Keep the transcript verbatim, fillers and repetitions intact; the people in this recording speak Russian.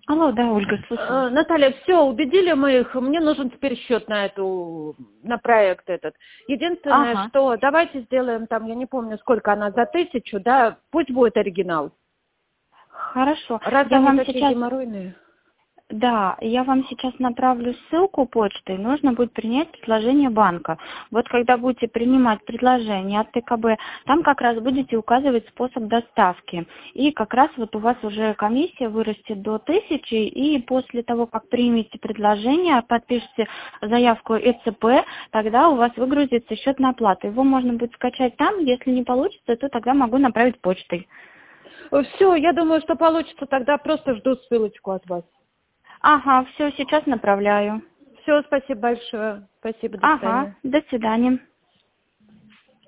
Алло, да, Ольга, слушаю. Э, Наталья, все, убедили мы их, мне нужен теперь счет на эту, на проект этот. Единственное, Ага, что давайте сделаем там, я не помню, сколько она за тысячу, да, пусть будет оригинал. хорошо. Раз Я они вам такие сейчас, геморройные. да, я вам сейчас направлю ссылку почтой. Нужно будет принять предложение банка. Вот когда будете принимать предложение от Т К Б, там как раз будете указывать способ доставки. И как раз вот у вас уже комиссия вырастет до тысячи, и после того, как примете предложение, подпишите заявку Э Ц П, тогда у вас выгрузится счет на оплату. Его можно будет скачать там, если не получится, то тогда могу направить почтой. Все, я думаю, что получится, тогда просто жду ссылочку от вас. Ага, все, сейчас направляю. Все, спасибо большое. Спасибо, до Ага, свидания. до свидания.